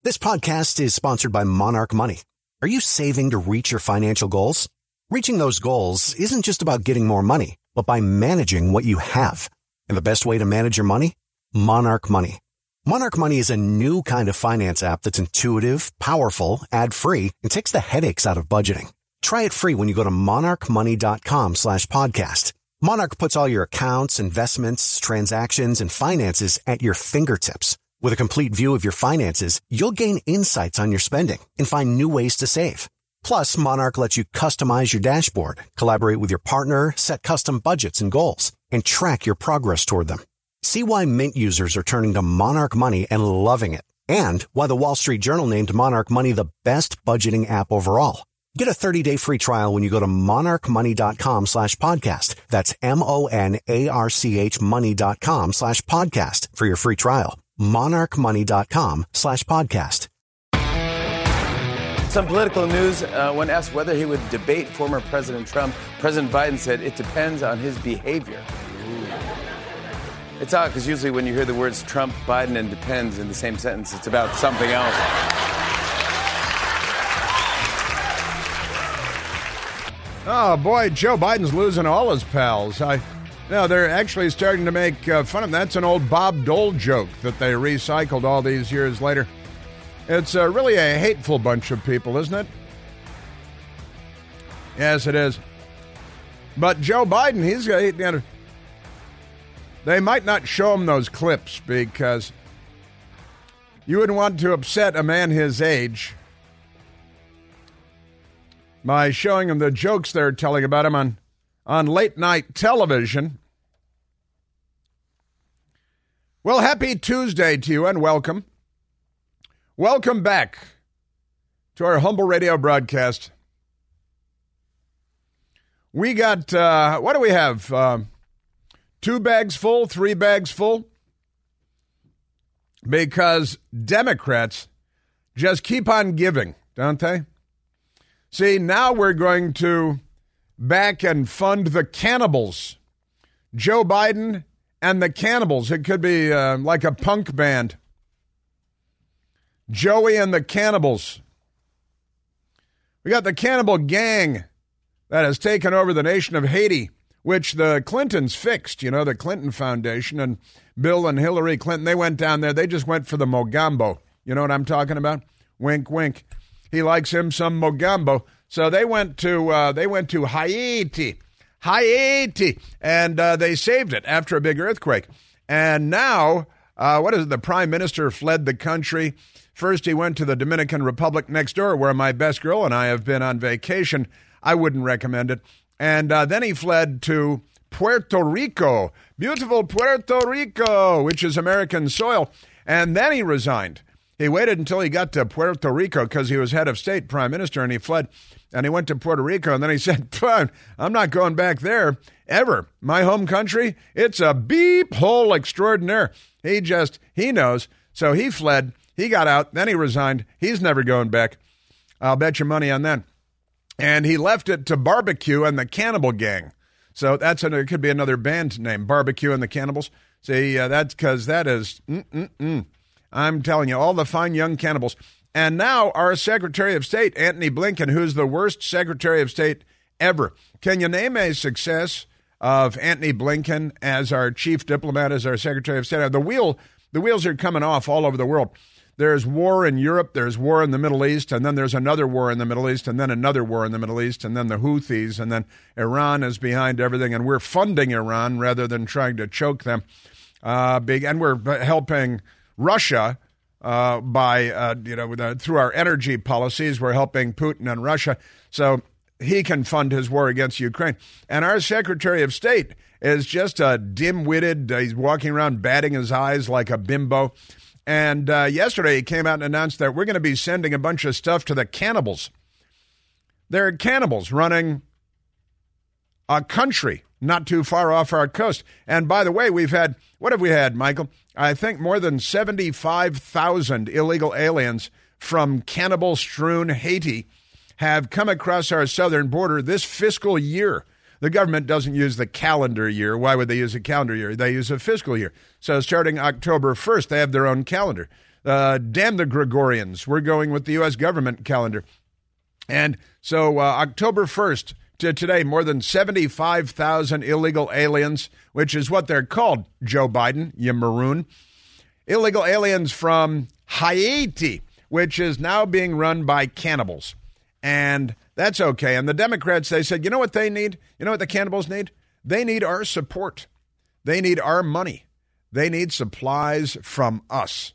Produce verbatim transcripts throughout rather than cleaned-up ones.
This podcast is sponsored by Monarch Money. Are you saving to reach your financial goals? Reaching those goals isn't just about getting more money, but by managing what you have. And the best way to manage your money? Monarch Money. Monarch Money is a new kind of finance app that's intuitive, powerful, ad-free, and takes the headaches out of budgeting. Try it free when you go to monarchmoney.com slash podcast. Monarch puts all your accounts, investments, transactions, and finances at your fingertips. With a complete view of your finances, you'll gain insights on your spending and find new ways to save. Plus, Monarch lets you customize your dashboard, collaborate with your partner, set custom budgets and goals, and track your progress toward them. See why Mint users are turning to Monarch Money and loving it, and why the Wall Street Journal named Monarch Money the best budgeting app overall. Get a thirty-day free trial when you go to monarchmoney.com slash podcast. That's M-O-N-A-R-C-H money.com slash podcast for your free trial. monarchmoney.com slash podcast. Some political news. Uh, when asked whether he would debate former President Trump, President Biden said it depends on his behavior. It's odd because usually when you hear the words Trump, Biden, and depends in the same sentence, it's about something else. Oh, boy, Joe Biden's losing all his pals. I... No, they're actually starting to make uh, fun of him. That's an old Bob Dole joke that they recycled all these years later. It's uh, really a hateful bunch of people, isn't it? Yes, it is. But Joe Biden, he's got... You know, they might not show him those clips because you wouldn't want to upset a man his age by showing him the jokes they're telling about him on on late-night television. Well, happy Tuesday to you and welcome. Welcome back to our humble radio broadcast. We got, uh, what do we have? Uh, two bags full, three bags full? Because Democrats just keep on giving, don't they? See, now we're going to back and fund the cannibals. Joe Biden and the cannibals. It could be uh, like a punk band. Joey and the cannibals. We got the cannibal gang that has taken over the nation of Haiti, which the Clintons fixed. You know, the Clinton Foundation and Bill and Hillary Clinton, they went down there. They just went for the Mogambo. You know what I'm talking about? Wink, wink. He likes him some Mogambo. So they went to uh, they went to Haiti, Haiti, and uh, they saved it after a big earthquake. And now, uh, what is it? The prime minister fled the country. First, he went to the Dominican Republic next door, where my best girl and I have been on vacation. I wouldn't recommend it. And uh, then he fled to Puerto Rico, beautiful Puerto Rico, which is American soil. And then he resigned. He waited until he got to Puerto Rico because he was head of state, prime minister, and he fled. And he went to Puerto Rico, and then he said, I'm not going back there ever. My home country, it's a beep hole extraordinaire. He just, he knows. So he fled. He got out. Then he resigned. He's never going back. I'll bet your money on that. And he left it to Barbecue and the Cannibal Gang. So that's a, it could be another band name, Barbecue and the Cannibals. See, uh, that's because that is, mm-mm-mm. I'm telling you, all the fine young cannibals. And now our Secretary of State, Antony Blinken, who's the worst Secretary of State ever. Can you name a success of Antony Blinken as our chief diplomat, as our Secretary of State? The wheel, the wheels are coming off all over the world. There's war in Europe, there's war in the Middle East, and then there's another war in the Middle East, and then another war in the Middle East, and then the Houthis, and then Iran is behind everything, and we're funding Iran rather than trying to choke them. Uh, big, and we're helping Russia uh, by, uh, you know, the, through our energy policies. We're helping Putin and Russia so he can fund his war against Ukraine. And our Secretary of State is just a dim-witted, uh, he's walking around batting his eyes like a bimbo. And uh, yesterday he came out and announced that we're going to be sending a bunch of stuff to the cannibals. They're cannibals running a country not too far off our coast. And by the way, we've had, what have we had, Michael? I think more than seventy-five thousand illegal aliens from cannibal-strewn Haiti have come across our southern border this fiscal year. The government doesn't use the calendar year. Why would they use a calendar year? They use a fiscal year. So starting October first, they have their own calendar. Uh, damn the Gregorians. We're going with the U S government calendar. And so uh, October first to today, more than seventy-five thousand illegal aliens, which is what they're called, Joe Biden, you maroon. Illegal aliens from Haiti, which is now being run by cannibals. And that's okay. And the Democrats, they said, you know what they need? You know what the cannibals need? They need our support. They need our money. They need supplies from us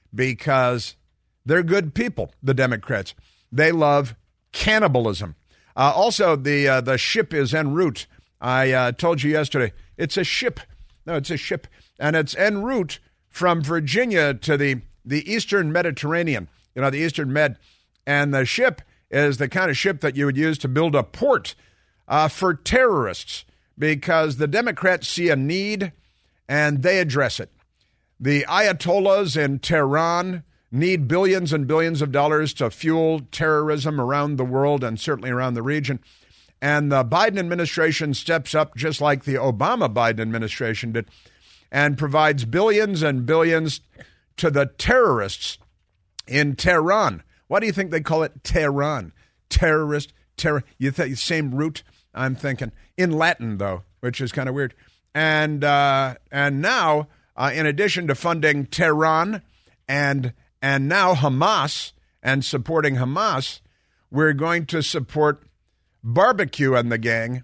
because they're good people, the Democrats. They love cannibalism. Uh, also, the uh, the ship is en route. I uh, told you yesterday, it's a ship. No, it's a ship. And it's en route from Virginia to the, the Eastern Mediterranean, you know, the Eastern Med. And the ship is the kind of ship that you would use to build a port uh, for terrorists because the Democrats see a need and they address it. The Ayatollahs in Tehran need billions and billions of dollars to fuel terrorism around the world and certainly around the region. And the Biden administration steps up just like the Obama Biden administration did and provides billions and billions to the terrorists in Tehran. Why do you think they call it Tehran? Terrorist, terror. You think same root? I'm thinking in Latin though, which is kind of weird. And uh, and now, uh, in addition to funding Tehran and and now Hamas and supporting Hamas, we're going to support Barbecue and the gang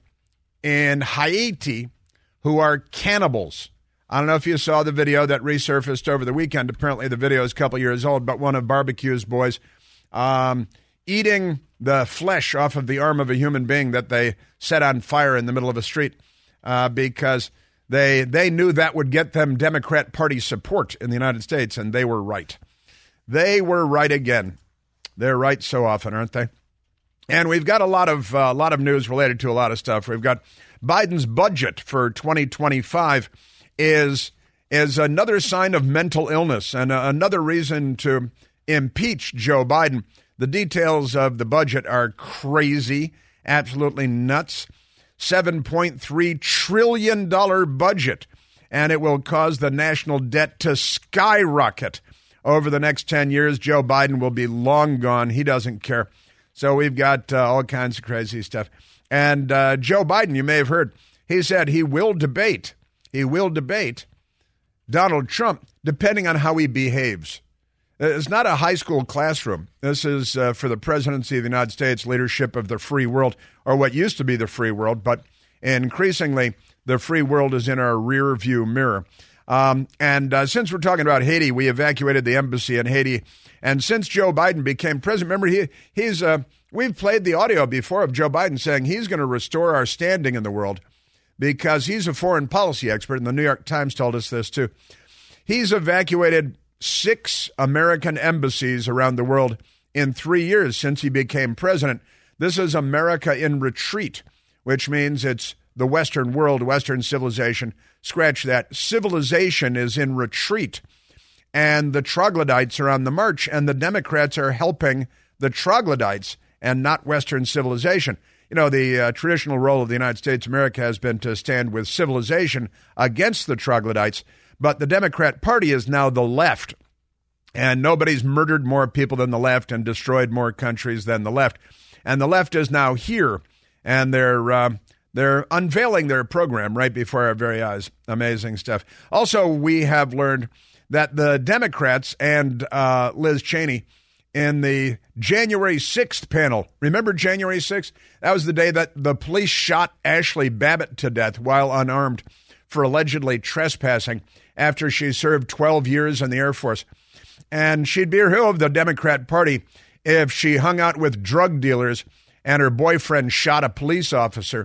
in Haiti, who are cannibals. I don't know if you saw the video that resurfaced over the weekend. Apparently the video is a couple years old, but one of Barbecue's boys um, eating the flesh off of the arm of a human being that they set on fire in the middle of a street uh, because they they knew that would get them Democrat Party support in the United States, and they were right. They were right again. They're right so often, aren't they? And we've got a lot of a uh, lot of news related to a lot of stuff. We've got Biden's budget for twenty twenty-five is is another sign of mental illness and uh, another reason to impeach Joe Biden. The details of the budget are crazy, absolutely nuts. seven point three trillion dollars budget, and it will cause the national debt to skyrocket. Over the next ten years, Joe Biden will be long gone. He doesn't care. So we've got uh, all kinds of crazy stuff. And uh, Joe Biden, you may have heard, he said he will debate. He will debate Donald Trump, depending on how he behaves. It's not a high school classroom. This is uh, for the presidency of the United States, leadership of the free world, or what used to be the free world. But increasingly, the free world is in our rear view mirror. Um, and uh, since we're talking about Haiti, we evacuated the embassy in Haiti. And since Joe Biden became president, remember, he he's uh, we've played the audio before of Joe Biden saying he's going to restore our standing in the world because he's a foreign policy expert. And the New York Times told us this, too. He's evacuated six American embassies around the world in three years since he became president. This is America in retreat, which means it's the Western world, Western civilization. Scratch that. Civilization is in retreat, and the troglodytes are on the march, and the Democrats are helping the troglodytes and not Western civilization. You know, the uh, traditional role of the United States of America has been to stand with civilization against the troglodytes, but the Democrat Party is now the left, and nobody's murdered more people than the left and destroyed more countries than the left. And the left is now here, and they're uh, they're unveiling their program right before our very eyes. Amazing stuff. Also, we have learned that the Democrats and uh, Liz Cheney in the January sixth panel, remember January sixth? That was the day that the police shot Ashley Babbitt to death while unarmed for allegedly trespassing after she served twelve years in the Air Force. And she'd be a hero of the Democrat Party if she hung out with drug dealers and her boyfriend shot a police officer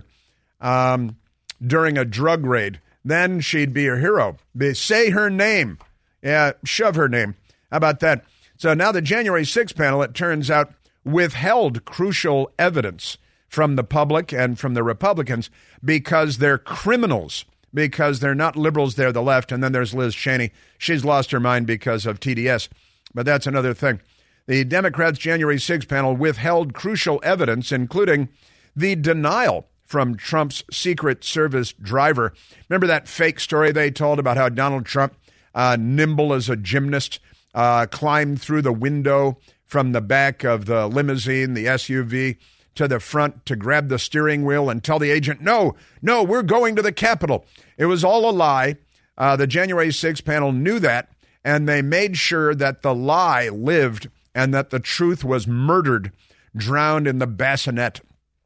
um, during a drug raid. Then she'd be a hero. Be, say her name. Yeah, shove her name. How about that? So now the January sixth panel, it turns out, withheld crucial evidence from the public and from the Republicans because they're criminals, because they're not liberals, they're the left. And then there's Liz Cheney. She's lost her mind because of T D S. But that's another thing. The Democrats' January sixth panel withheld crucial evidence, including the denial from Trump's Secret Service driver. Remember that fake story they told about how Donald Trump, uh, nimble as a gymnast, uh, climbed through the window from the back of the limousine, the S U V, to the front to grab the steering wheel and tell the agent, no, no, we're going to the Capitol. It was all a lie. Uh, the January sixth panel knew that, and they made sure that the lie lived and that the truth was murdered, drowned in the bassinet,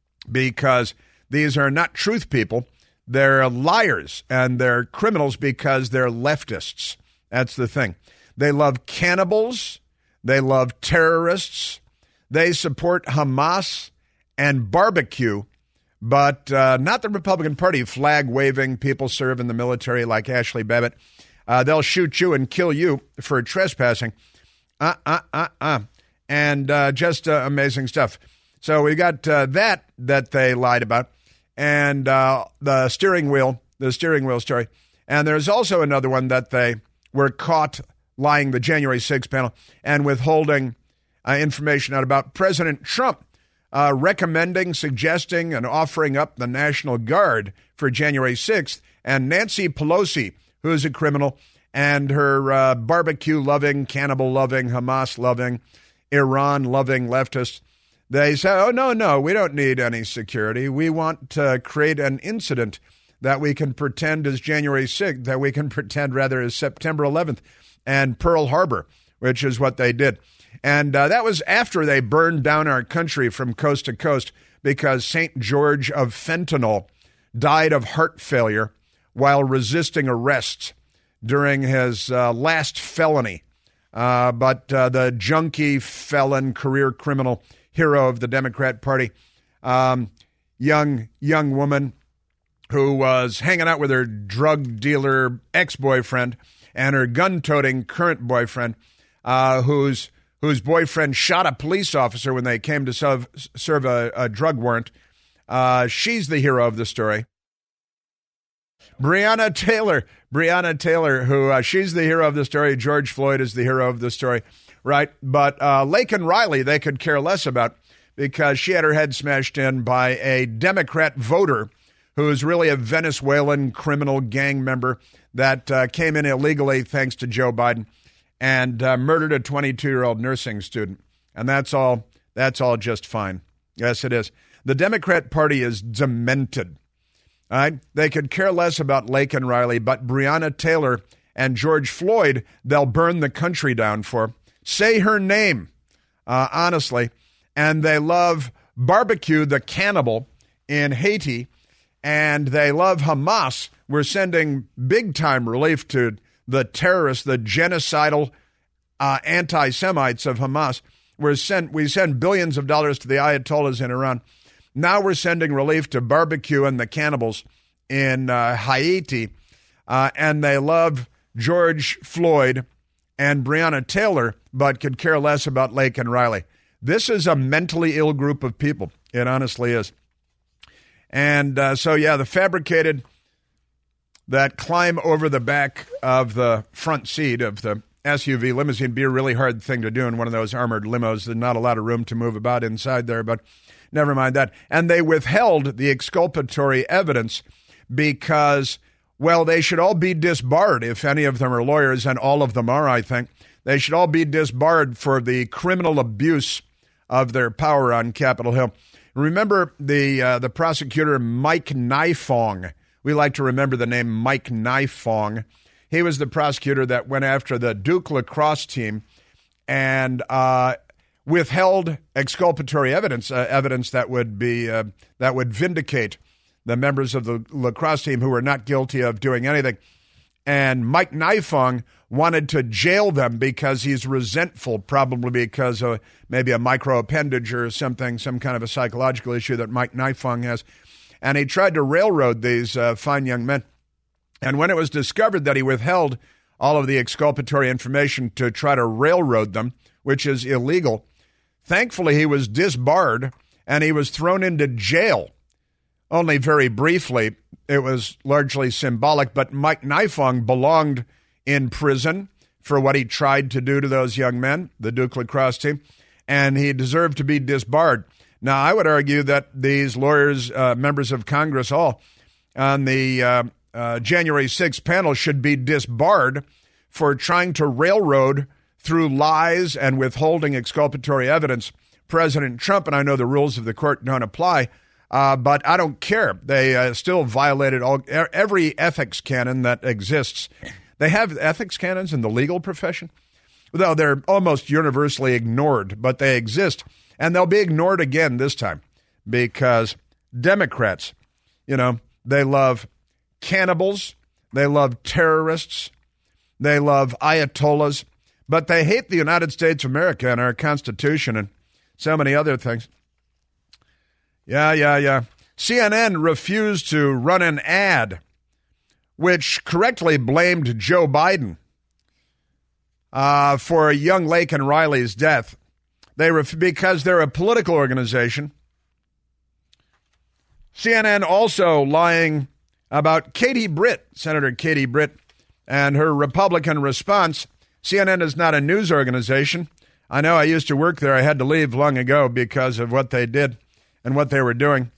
because these are not truth people. They're liars, and they're criminals because they're leftists. That's the thing. They love cannibals. They love terrorists. They support Hamas and barbecue, but uh, not the Republican Party, flag-waving people serve in the military like Ashley Babbitt. Uh, they'll shoot you and kill you for trespassing. Uh, uh, uh, uh. And uh, just uh, amazing stuff. So we got uh, that that they lied about, and uh, the steering wheel, the steering wheel story. And there's also another one that they were caught lying, the January sixth panel, and withholding uh, information out about President Trump. Uh, recommending, suggesting, and offering up the National Guard for January sixth, and Nancy Pelosi, who is a criminal, and her uh, barbecue-loving, cannibal-loving, Hamas-loving, Iran-loving leftists, they say, oh, no, no, we don't need any security. We want to create an incident that we can pretend is January sixth, that we can pretend, rather, is September eleventh, and Pearl Harbor, which is what they did. And uh, that was after they burned down our country from coast to coast because Saint George of Fentanyl died of heart failure while resisting arrest during his uh, last felony. Uh, but uh, the junkie, felon, career criminal hero of the Democrat Party, um, young young woman who was hanging out with her drug dealer ex-boyfriend and her gun-toting current boyfriend, uh, who's whose boyfriend shot a police officer when they came to serve, serve a, a drug warrant. Uh, she's the hero of the story. Breonna Taylor, Breonna Taylor, who uh, she's the hero of the story. George Floyd is the hero of the story, right? But uh, Laken Riley, they could care less about because she had her head smashed in by a Democrat voter who is really a Venezuelan criminal gang member that uh, came in illegally thanks to Joe Biden, and uh, murdered a twenty-two-year-old nursing student. And that's all that's all just fine. Yes, it is. The Democrat Party is demented. All right? They could care less about Laken Riley, but Breonna Taylor and George Floyd, they'll burn the country down for. Say her name, uh, honestly. And they love barbecue, the cannibal, in Haiti. And they love Hamas. We're sending big-time relief to the terrorists, the genocidal uh, anti-Semites of Hamas. We're sent, we send billions of dollars to the Ayatollahs in Iran. Now we're sending relief to barbecue and the cannibals in uh, Haiti. Uh, and they love George Floyd and Breonna Taylor, but could care less about Laken Riley. This is a mentally ill group of people. It honestly is. And uh, so, yeah, the fabricated that climb over the back of the front seat of the S U V limousine be a really hard thing to do in one of those armored limos. There's not a lot of room to move about inside there, but never mind that. And they withheld the exculpatory evidence because, well, they should all be disbarred if any of them are lawyers, and all of them are, I think. They should all be disbarred for the criminal abuse of their power on Capitol Hill. Remember the uh, the prosecutor Mike Nifong. We like to remember the name Mike Nifong. He was the prosecutor that went after the Duke lacrosse team and uh, withheld exculpatory evidence, uh, evidence that would be uh, that would vindicate the members of the lacrosse team who were not guilty of doing anything. And Mike Nifong wanted to jail them because he's resentful, probably because of maybe a microappendage or something, some kind of a psychological issue that Mike Nifong has. And he tried to railroad these uh, fine young men. And when it was discovered that he withheld all of the exculpatory information to try to railroad them, which is illegal, thankfully he was disbarred and he was thrown into jail. Only very briefly. It was largely symbolic, but Mike Nifong belonged in prison for what he tried to do to those young men, the Duke lacrosse team, and he deserved to be disbarred. Now, I would argue that these lawyers, uh, members of Congress, all on the uh, uh, January sixth panel should be disbarred for trying to railroad through lies and withholding exculpatory evidence, President Trump, and I know the rules of the court don't apply, uh, but I don't care. They uh, still violated all every ethics canon that exists. They have ethics canons in the legal profession, though they're almost universally ignored, but they exist. And they'll be ignored again this time because Democrats, you know, they love cannibals, they love terrorists, they love ayatollahs, but they hate the United States of America and our Constitution and so many other things. Yeah, yeah, yeah. C N N refused to run an ad which correctly blamed Joe Biden uh, for young Laken Riley's death. They ref- because they're a political organization. C N N also lying about Katie Britt, Senator Katie Britt, and her Republican response. C N N is not a news organization. I know I used to work there. I had to leave long ago because of what they did and what they were doing.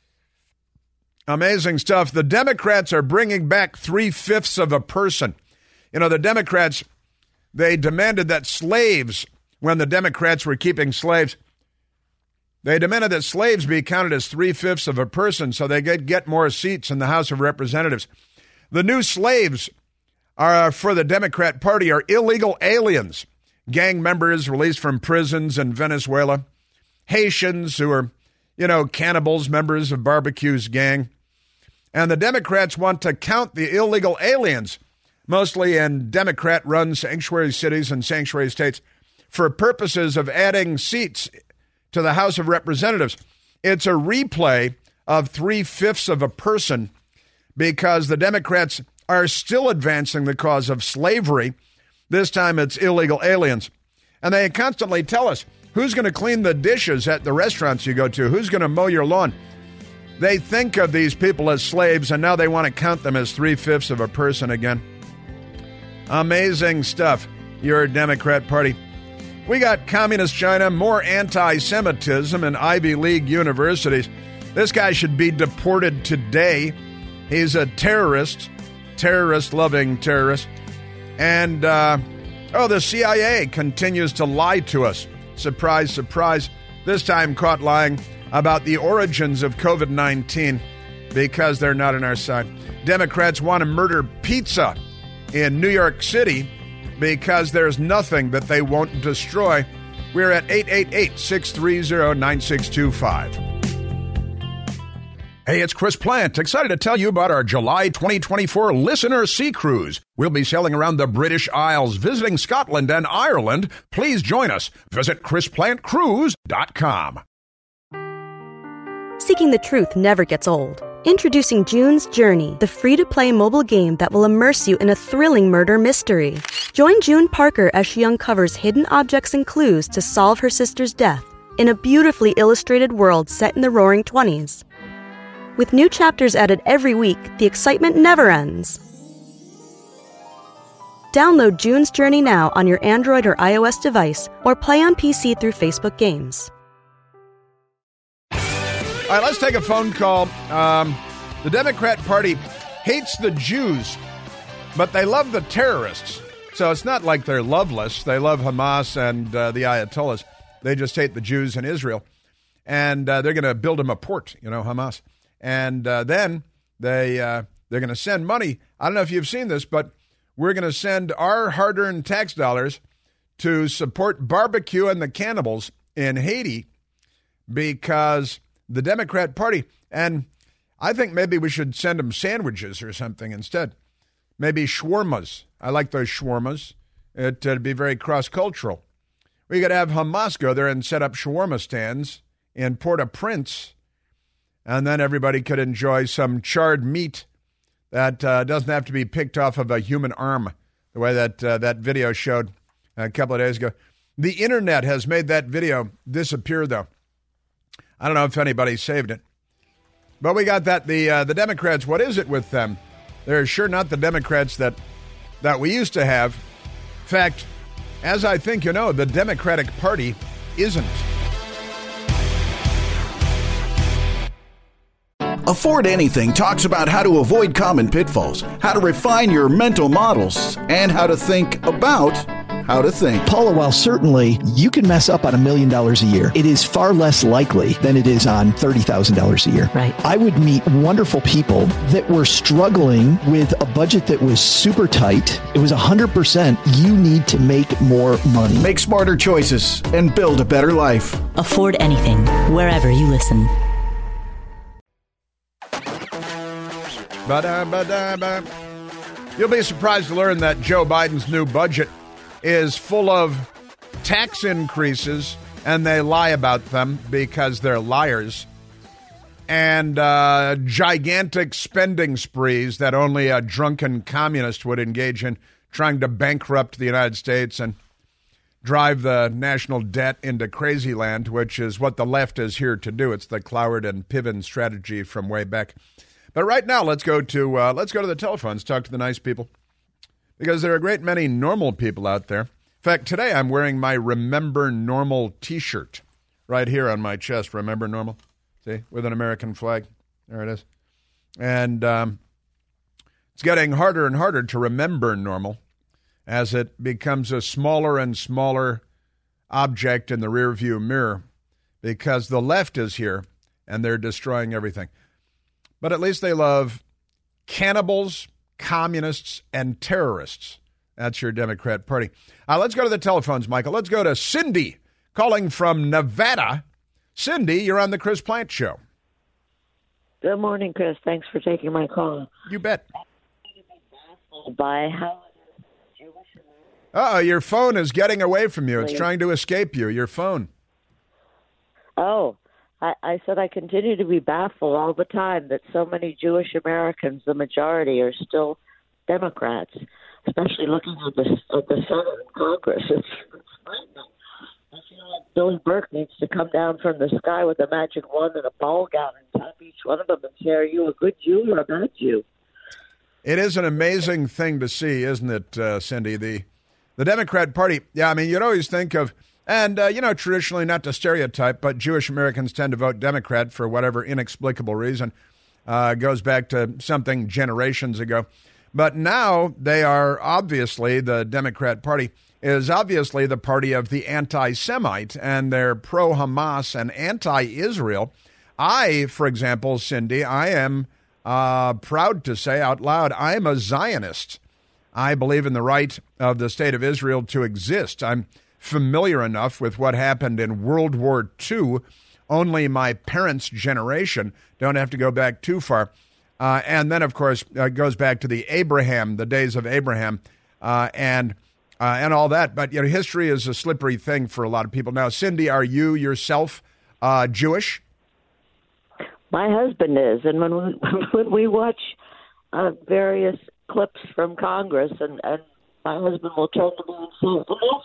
Amazing stuff. The Democrats are bringing back three-fifths of a person. You know, the Democrats, they demanded that slaves, when the Democrats were keeping slaves, they demanded that slaves be counted as three-fifths of a person so they could get more seats in the House of Representatives. The new slaves are for the Democrat Party are illegal aliens, gang members released from prisons in Venezuela, Haitians who are, you know, cannibals, members of Barbecue's gang. And the Democrats want to count the illegal aliens, mostly in Democrat-run sanctuary cities and sanctuary states, for purposes of adding seats to the House of Representatives. It's a replay of three-fifths of a person because the Democrats are still advancing the cause of slavery. This time it's illegal aliens. And they constantly tell us, who's going to clean the dishes at the restaurants you go to? Who's going to mow your lawn? They think of these people as slaves, and now they want to count them as three-fifths of a person again. Amazing stuff, your Democrat Party. We got Communist China, more anti-Semitism in Ivy League universities. This guy should be deported today. He's a terrorist, terrorist-loving terrorist. And, uh, oh, the C I A continues to lie to us. Surprise, surprise. This time caught lying about the origins of covid nineteen because they're not on our side. Democrats want to murder pizza in New York City because there's nothing that they won't destroy. We're at eight eight eight, six three zero, nine six two five. Hey, it's Chris Plant, excited to tell you about our July twenty twenty-four Listener Sea Cruise. We'll be sailing around the British Isles, visiting Scotland and Ireland. Please join us. Visit chris plant cruise dot com. Seeking the truth never gets old. Introducing June's Journey, the free-to-play mobile game that will immerse you in a thrilling murder mystery. Join June Parker as she uncovers hidden objects and clues to solve her sister's death in a beautifully illustrated world set in the Roaring Twenties. With new chapters added every week, the excitement never ends. Download June's Journey now on your Android or iOS device, or play on P C through Facebook Games. All right, let's take a phone call. Um, the Democrat Party hates the Jews, but they love the terrorists. So it's not like they're loveless. They love Hamas and uh, the Ayatollahs. They just hate the Jews in Israel. And uh, they're going to build them a port, you know, Hamas. And uh, then they, uh, they're going to send money. I don't know if you've seen this, but we're going to send our hard-earned tax dollars to support Barbecue and the cannibals in Haiti because the Democrat Party, and I think maybe we should send them sandwiches or something instead. Maybe shawarmas. I like those shawarmas. It, it'd be very cross-cultural. We could have Hamas go there and set up shawarma stands in Port-au-Prince, and then everybody could enjoy some charred meat that uh, doesn't have to be picked off of a human arm, the way that uh, that video showed a couple of days ago. The internet has made that video disappear, though. I don't know if anybody saved it. But we got that. The uh, the Democrats, what is it with them? They're sure not the Democrats that that we used to have. In fact, as I think you know, the Democratic Party isn't. Afford Anything talks about how to avoid common pitfalls, how to refine your mental models, and how to think about how to think. Paula, while certainly you can mess up on a million dollars a year, it is far less likely than it is on thirty thousand dollars a year. Right. I would meet wonderful people that were struggling with a budget that was super tight. It was one hundred percent you need to make more money. Make smarter choices and build a better life. Afford anything, wherever you listen. Ba-da, ba-da, ba. You'll be surprised to learn that Joe Biden's new budget is full of tax increases, and they lie about them because they're liars, and uh, gigantic spending sprees that only a drunken communist would engage in, trying to bankrupt the United States and drive the national debt into crazy land, which is what the left is here to do. It's the Cloward and Piven strategy from way back. But right now, let's go to uh, let's go to the telephones, talk to the nice people, because there are a great many normal people out there. In fact, today I'm wearing my Remember Normal T-shirt right here on my chest. Remember Normal, see, with an American flag. There it is. And um, it's getting harder and harder to remember normal as it becomes a smaller and smaller object in the rearview mirror, because the left is here and they're destroying everything. But at least they love cannibals, communists, and terrorists. That's your Democrat Party. Uh, let's go to the telephones, Michael. Let's go to Cindy, calling from Nevada. Cindy, you're on the Chris Plante Show. Good morning, Chris. Thanks for taking my call. You bet. By how Uh-oh, your phone is getting away from you. It's trying to escape you, your phone. Oh, I, I said I continue to be baffled all the time that so many Jewish Americans, the majority, are still Democrats, especially looking at the, at the Senate and Congress. It's, it's frightening. I feel like Billy Burke needs to come down from the sky with a magic wand and a ball gown and tap each one of them and say, are you a good Jew or a bad Jew? It is an amazing thing to see, isn't it, uh, Cindy? The the Democrat Party, yeah, I mean, you'd always think of, and, uh, you know, traditionally, not to stereotype, but Jewish Americans tend to vote Democrat for whatever inexplicable reason. Uh, goes back to something generations ago. But now they are obviously, the Democrat Party is obviously the party of the anti-Semite, and they're pro-Hamas and anti-Israel. I, for example, Cindy, I am uh, proud to say out loud, I am a Zionist. I believe in the right of the state of Israel to exist. I'm familiar enough with what happened in World War Two. Only my parents' generation, don't have to go back too far. Uh, and then, of course, uh, it goes back to the Abraham, the days of Abraham, uh, and uh, and all that. But, you know, history is a slippery thing for a lot of people. Now, Cindy, are you yourself uh, Jewish? My husband is. And when we, when we watch uh, various clips from Congress, and, and my husband will turn to me and say, well,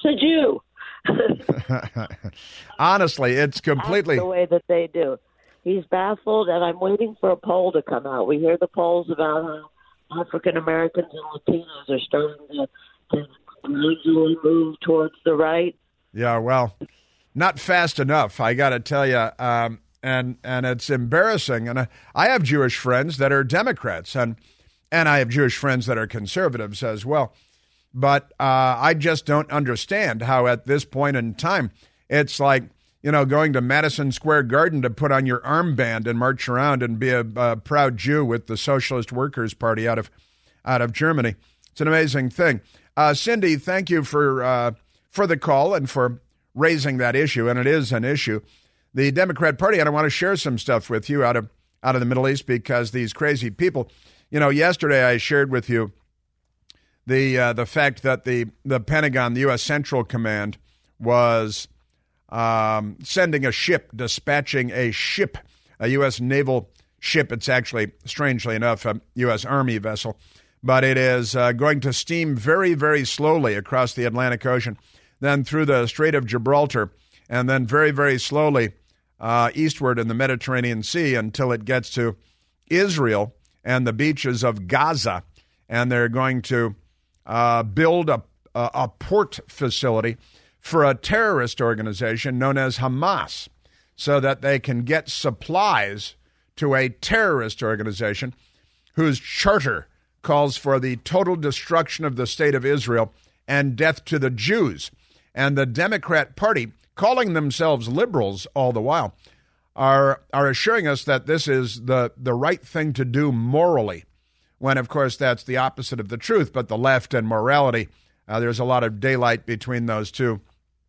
that's a Jew. Honestly, it's completely... That's the way that they do. He's baffled, and I'm waiting for a poll to come out. We hear the polls about how African Americans and Latinos are starting to, to gradually move towards the right. Yeah, well, not fast enough, I got to tell you. Um, and and it's embarrassing. And I, I have Jewish friends that are Democrats, and and I have Jewish friends that are conservatives as well. But uh, I just don't understand how at this point in time, it's like, you know, going to Madison Square Garden to put on your armband and march around and be a, a proud Jew with the Socialist Workers' Party out of out of Germany. It's an amazing thing. Uh, Cindy, thank you for uh, for the call and for raising that issue, and it is an issue. The Democrat Party, and I want to share some stuff with you out of out of the Middle East, because these crazy people, you know, yesterday I shared with you the uh, the fact that the, the Pentagon, the U S Central Command, was um, sending a ship, dispatching a ship, a U S naval ship. It's actually, strangely enough, a U S Army vessel, but it is uh, going to steam very, very slowly across the Atlantic Ocean, then through the Strait of Gibraltar, and then very, very slowly uh, eastward in the Mediterranean Sea until it gets to Israel and the beaches of Gaza. And they're going to uh, build a, a, a port facility for a terrorist organization known as Hamas, so that they can get supplies to a terrorist organization whose charter calls for the total destruction of the state of Israel and death to the Jews. And the Democrat Party, calling themselves liberals all the while, are are assuring us that this is the, the right thing to do morally, when, of course, that's the opposite of the truth. But the left and morality, uh, there's a lot of daylight between those two.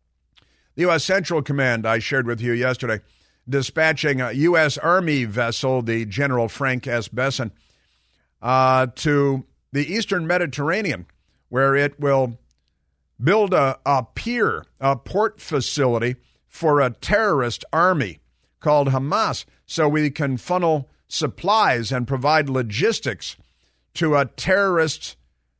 The U S. Central Command, I shared with you yesterday, dispatching a U S. Army vessel, the General Frank S. Besson, uh, to the Eastern Mediterranean, where it will build a, a pier, a port facility for a terrorist army called Hamas, so we can funnel supplies and provide logistics to a terrorist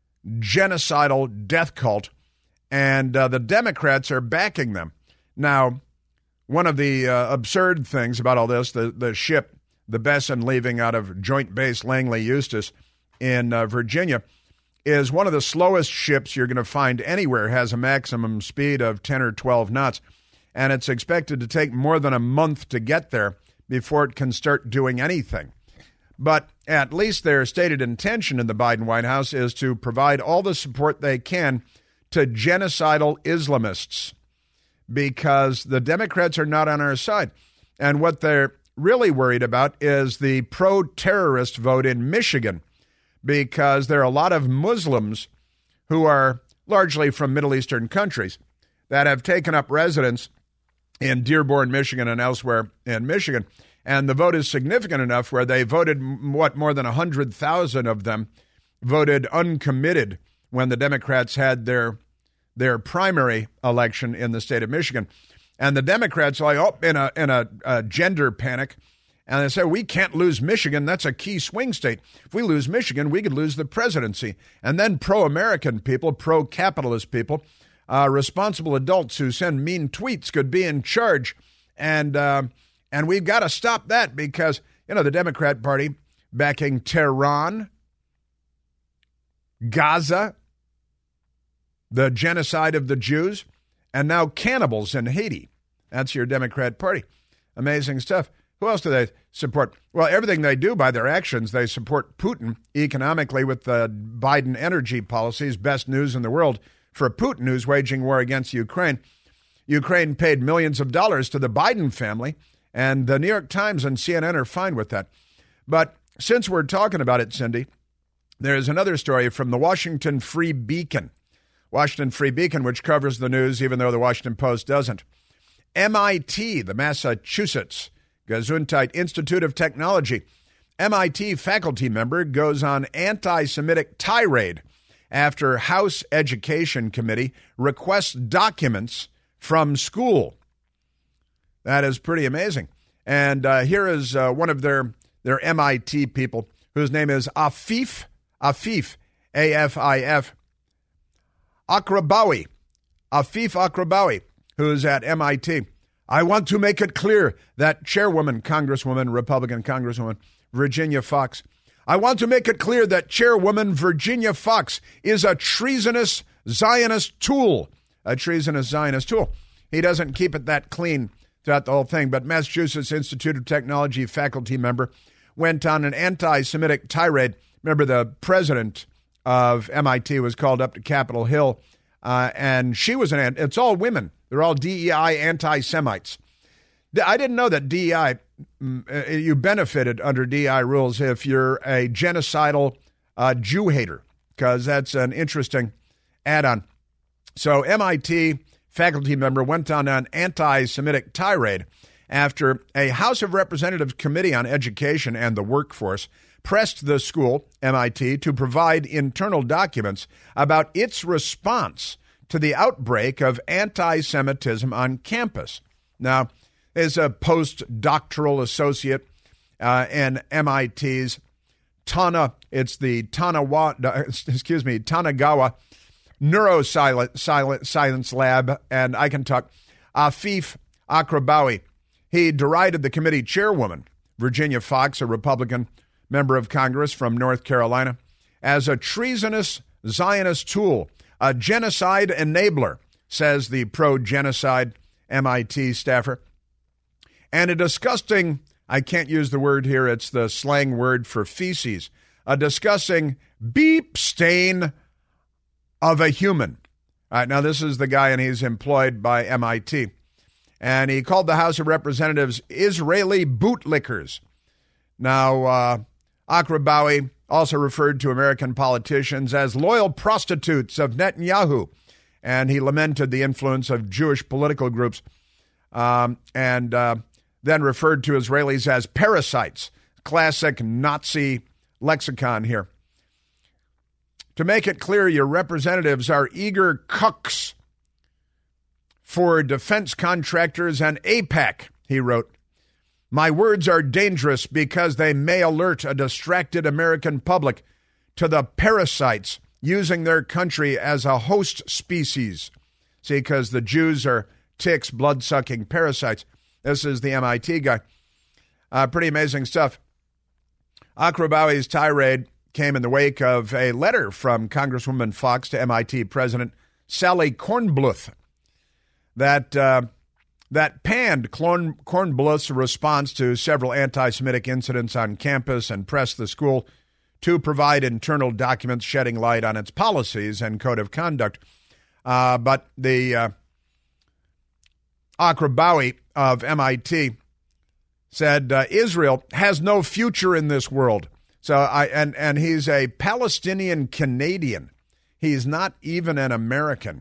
genocidal death cult. And uh, the Democrats are backing them. Now, one of the uh, absurd things about all this, the, the ship, the Besson leaving out of Joint Base Langley Eustis in uh, Virginia, is one of the slowest ships you're going to find anywhere, has a maximum speed of ten or twelve knots, and it's expected to take more than a month to get there before it can start doing anything. But at least their stated intention in the Biden White House is to provide all the support they can to genocidal Islamists, because the Democrats are not on our side. And what they're really worried about is the pro-terrorist vote in Michigan, because there are a lot of Muslims who are largely from Middle Eastern countries that have taken up residence in Dearborn, Michigan, and elsewhere in Michigan. And the vote is significant enough where they voted, what, more than one hundred thousand of them voted uncommitted when the Democrats had their their primary election in the state of Michigan. And the Democrats are like, oh, in a in a, a gender panic. And they say, we can't lose Michigan. That's a key swing state. If we lose Michigan, we could lose the presidency. And then pro-American people, pro-capitalist people, uh, responsible adults who send mean tweets could be in charge. And uh, and we've got to stop that because, you know, the Democrat Party backing Tehran, Gaza, the genocide of the Jews, and now cannibals in Haiti. That's your Democrat Party. Amazing stuff. Who else do they support? Well, everything they do by their actions, they support Putin economically with the Biden energy policies. Best news in the world for Putin, who's waging war against Ukraine. Ukraine paid millions of dollars to the Biden family, and the New York Times and C N N are fine with that. But since we're talking about it, Cindy, there's another story from the Washington Free Beacon. Washington Free Beacon, which covers the news even though the Washington Post doesn't. M I T, the Massachusetts Gesundheit Institute of Technology, M I T faculty member goes on anti-Semitic tirade after House Education Committee requests documents from school. That is pretty amazing. And uh, here is uh, one of their, their M I T people, whose name is Afif, Afif, A F I F, Akrabawi, Afif Akrabawi, who's at M I T. I want to make it clear that Chairwoman, Congresswoman, Republican Congresswoman Virginia Foxx, I want to make it clear that Chairwoman Virginia Foxx is a treasonous Zionist tool, a treasonous Zionist tool. He doesn't keep it that clean throughout the whole thing, but Massachusetts Institute of Technology faculty member went on an anti-Semitic tirade. Remember, the president of M I T was called up to Capitol Hill, uh, and she was an, it's all women. They're all D E I anti-Semites. I didn't know that D E I, you benefited under D E I rules if you're a genocidal uh, Jew hater, because that's an interesting add-on. So M I T faculty member went on an anti-Semitic tirade after a House of Representatives Committee on Education and the Workforce pressed the school, M I T, to provide internal documents about its response to the outbreak of anti-Semitism on campus. Now, there's a postdoctoral associate uh, in M I T's Tana, it's the Tanawa, excuse me, Tanagawa Neuroscience Lab, and I can talk, Afif Akrabawi. He derided the committee chairwoman, Virginia Foxx, a Republican member of Congress from North Carolina, as a treasonous Zionist tool, a genocide enabler, says the pro-genocide M I T staffer. And a disgusting, I can't use the word here, it's the slang word for feces, a disgusting beep stain of a human. All right, now this is the guy, and he's employed by M I T. And he called the House of Representatives Israeli bootlickers. Now, uh, Akrabawi also referred to American politicians as loyal prostitutes of Netanyahu. And he lamented the influence of Jewish political groups um, and uh, then referred to Israelis as parasites. Classic Nazi lexicon here. To make it clear, your representatives are eager cucks for defense contractors and AIPAC, he wrote. My words are dangerous because they may alert a distracted American public to the parasites using their country as a host species. See, because the Jews are ticks, blood-sucking parasites. This is the M I T guy. Uh, pretty amazing stuff. Akrabawi's tirade came in the wake of a letter from Congresswoman Fox to M I T President Sally Kornbluth that uh, that panned Korn, Kornbluth's response to several anti-Semitic incidents on campus and pressed the school to provide internal documents shedding light on its policies and code of conduct. Uh, but the uh, Akrabawi of M I T said uh, Israel has no future in this world. So I and and he's a Palestinian Canadian. He's not even an American,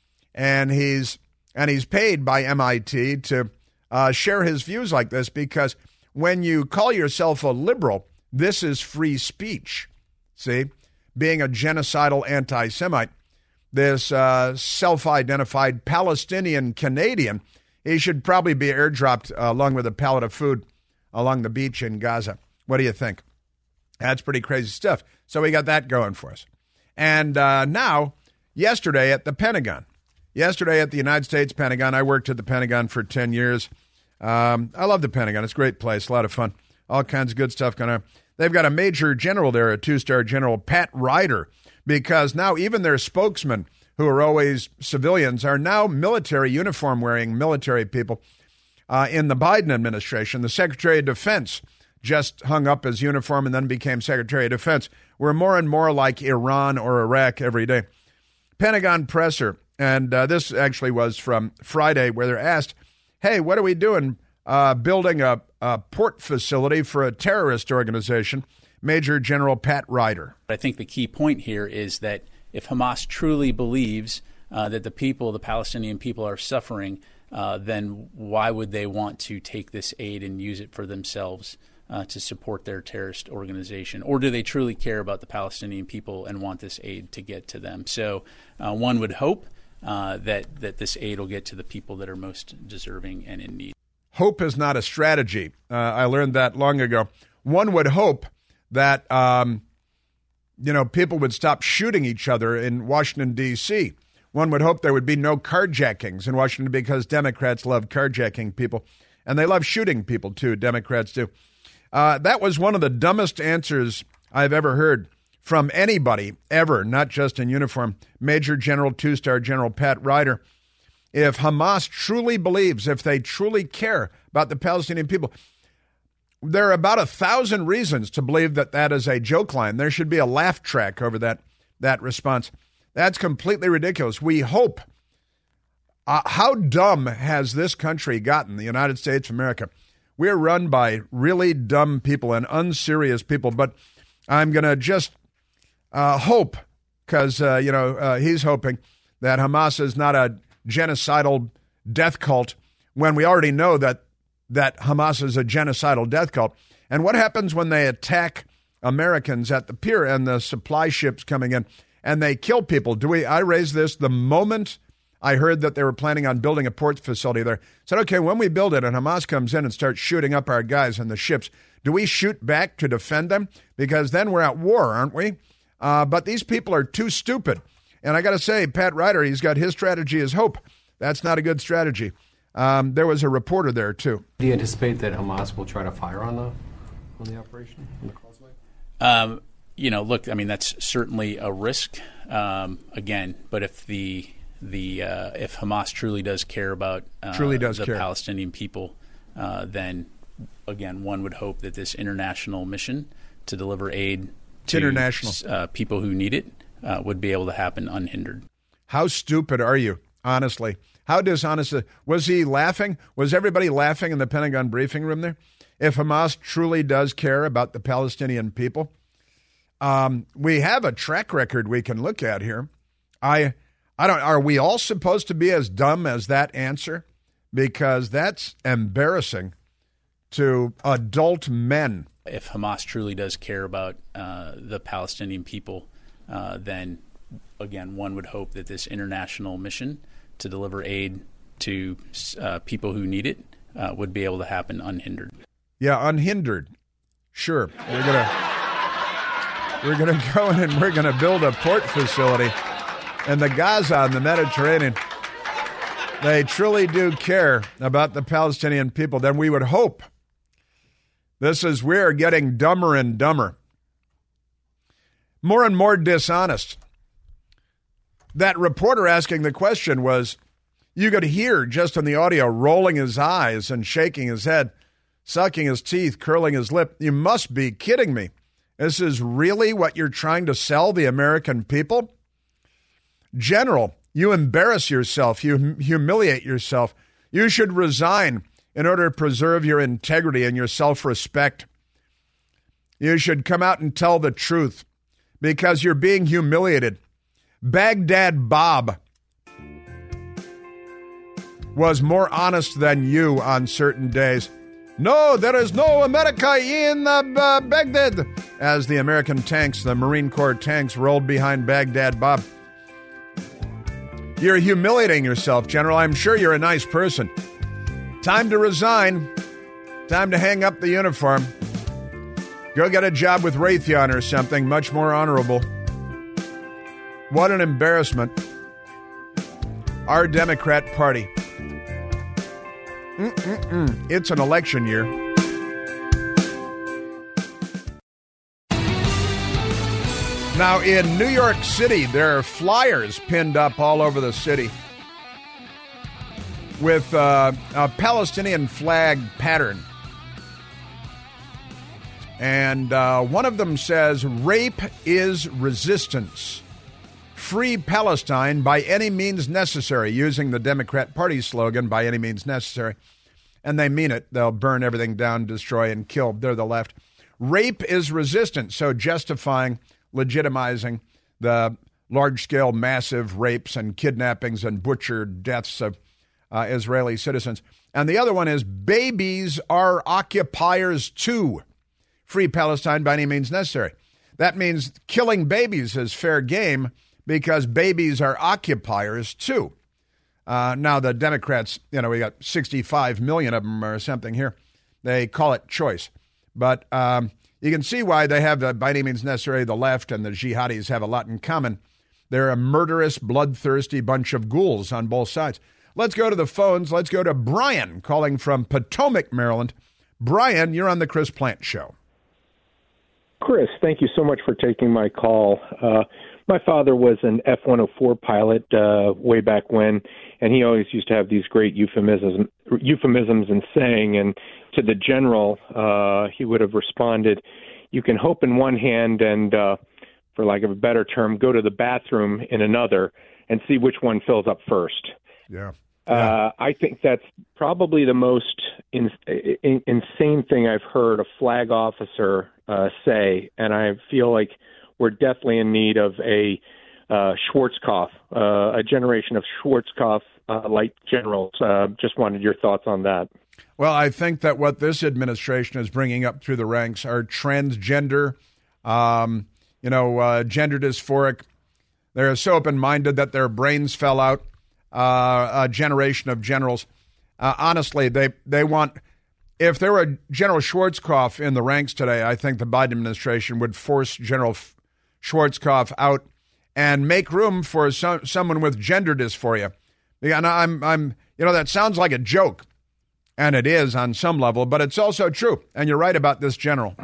and he's and he's paid by M I T to uh, share his views like this because when you call yourself a liberal, this is free speech. See, being a genocidal anti-Semite, this uh, self-identified Palestinian Canadian, he should probably be airdropped uh, along with a pallet of food along the beach in Gaza. What do you think? That's pretty crazy stuff. So we got that going for us. And uh, now, yesterday at the Pentagon, yesterday at the United States Pentagon, I worked at the Pentagon for ten years. Um, I love the Pentagon. It's a great place, a lot of fun, all kinds of good stuff going on. They've got a major general there, a two-star general, Pat Ryder, because now even their spokesmen, who are always civilians, are now military uniform-wearing military people uh, in the Biden administration. The Secretary of Defense just hung up his uniform and then became Secretary of Defense. We're more and more like Iran or Iraq every day. Pentagon presser, and uh, this actually was from Friday, where they're asked, hey, what are we doing uh, building a, a port facility for a terrorist organization? Major General Pat Ryder. I think the key point here is that if Hamas truly believes uh, that the people, the Palestinian people, are suffering, uh, then why would they want to take this aid and use it for themselves? Uh, to support their terrorist organization? Or do they truly care about the Palestinian people and want this aid to get to them? So uh, one would hope uh, that, that this aid will get to the people that are most deserving and in need. Hope is not a strategy. Uh, I learned that long ago. One would hope that, um, you know, people would stop shooting each other in Washington, D C One would hope there would be no carjackings in Washington because Democrats love carjacking people. And they love shooting people, too. Democrats do. Uh, that was one of the dumbest answers I've ever heard from anybody, ever, not just in uniform. Major General, two-star General Pat Ryder. If Hamas truly believes, if they truly care about the Palestinian people, there are about a thousand reasons to believe that that is a joke line. There should be a laugh track over that, that response. That's completely ridiculous. We hope. Uh, how dumb has this country gotten, the United States of America? We're run by really dumb people and unserious people, but I'm going to just uh, hope, because, uh, you know, uh, he's hoping that Hamas is not a genocidal death cult when we already know that, that Hamas is a genocidal death cult. And what happens when they attack Americans at the pier and the supply ships coming in and they kill people? Do we? I raised this the moment I heard that they were planning on building a port facility there. Said, okay, when we build it and Hamas comes in and starts shooting up our guys in the ships, do we shoot back to defend them? Because then we're at war, aren't we? Uh, but these people are too stupid. And I got to say, Pat Ryder, he's got his strategy as hope. That's not a good strategy. Um, there was a reporter there, too. Do you anticipate that Hamas will try to fire on the on the operation, on the causeway? Um, you know, look, I mean, that's certainly a risk, um, again, but if the... The uh, if Hamas truly does care about uh, truly does the care. Palestinian people, uh, then again, one would hope that this international mission to deliver aid it's to international. Uh, people who need it uh, would be able to happen unhindered. How stupid are you, honestly? How dishonest? Was he laughing? Was everybody laughing in the Pentagon briefing room there? If Hamas truly does care about the Palestinian people, um, we have a track record we can look at here. I, I don't. Are we all supposed to be as dumb as that answer? Because that's embarrassing to adult men. If Hamas truly does care about uh, the Palestinian people, uh, then, again, one would hope that this international mission to deliver aid to uh, people who need it uh, would be able to happen unhindered. Yeah, unhindered. Sure. We're gonna we're gonna go in and we're gonna build a port facility in the Gaza in the Mediterranean. They truly do care about the Palestinian people. Then we would hope. This is we're getting dumber and dumber, more and more dishonest. That reporter asking the question was, you could hear just in the audio rolling his eyes and shaking his head, sucking his teeth, curling his lip. You must be kidding me. This is really what you're trying to sell the American people? General, you embarrass yourself. You hum- humiliate yourself. You should resign in order to preserve your integrity and your self-respect. You should come out and tell the truth because you're being humiliated. Baghdad Bob was more honest than you on certain days. No, there is no America in uh, uh, Baghdad. As the American tanks, the Marine Corps tanks, rolled behind Baghdad Bob. You're humiliating yourself, General. I'm sure you're a nice person. Time to resign. Time to hang up the uniform. Go get a job with Raytheon or something much more honorable. What an embarrassment. Our Democrat Party. Mm-mm-mm. It's an election year. Now, in New York City, there are flyers pinned up all over the city with uh, a Palestinian flag pattern. And uh, one of them says, rape is resistance. Free Palestine by any means necessary, using the Democrat Party slogan, by any means necessary. And they mean it. They'll burn everything down, destroy, and kill. They're the left. Rape is resistance, so justifying, legitimizing the large-scale, massive rapes and kidnappings and butchered deaths of uh, Israeli citizens. And the other one is babies are occupiers too. Free Palestine by any means necessary. That means killing babies is fair game because babies are occupiers too. Uh, now the Democrats, you know, we got sixty-five million of them or something here. They call it choice. But um, you can see why they have, the, by any means necessary, the left and the jihadis have a lot in common. They're a murderous, bloodthirsty bunch of ghouls on both sides. Let's go to the phones. Let's go to Brian calling from Potomac, Maryland. Brian, you're on the Chris Plante Show. Chris, thank you so much for taking my call. Uh, my father was an F one oh four pilot uh, way back when, and he always used to have these great euphemisms, euphemisms and saying, and to the general, uh, he would have responded, you can hope in one hand and, uh, for lack of a better term, go to the bathroom in another and see which one fills up first. Yeah. Uh, yeah. I think that's probably the most in, in, insane thing I've heard a flag officer uh, say, and I feel like we're definitely in need of a uh, Schwarzkopf, uh, a generation of Schwarzkopf uh, light generals. Uh, just wanted your thoughts on that. Well, I think that what this administration is bringing up through the ranks are transgender, um, you know, uh, gender dysphoric. They're so open-minded that their brains fell out. Uh, a generation of generals. Uh, honestly, they, they want, if there were General Schwarzkopf in the ranks today, I think the Biden administration would force General F- Schwarzkopf out and make room for some, someone with gender dysphoria. And I'm, I'm, you know, that sounds like a joke, and it is on some level, but it's also true. And you're right about this general.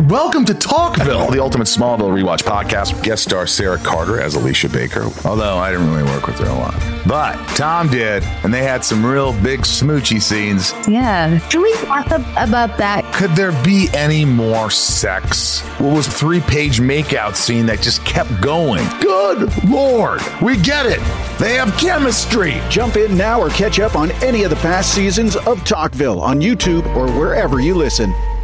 and welcome to Talkville, the ultimate Smallville rewatch podcast. Guest star Sarah Carter as Alicia Baker, although I didn't really work with her a lot. But Tom did, and they had some real big smoochy scenes. Yeah. Can we talk about that? Could there be any more sex? What was a three-page makeout scene that just kept going? Good Lord. We get it. They have chemistry. Jump in now or catch up on any of the past seasons of Talkville on YouTube or wherever you listen.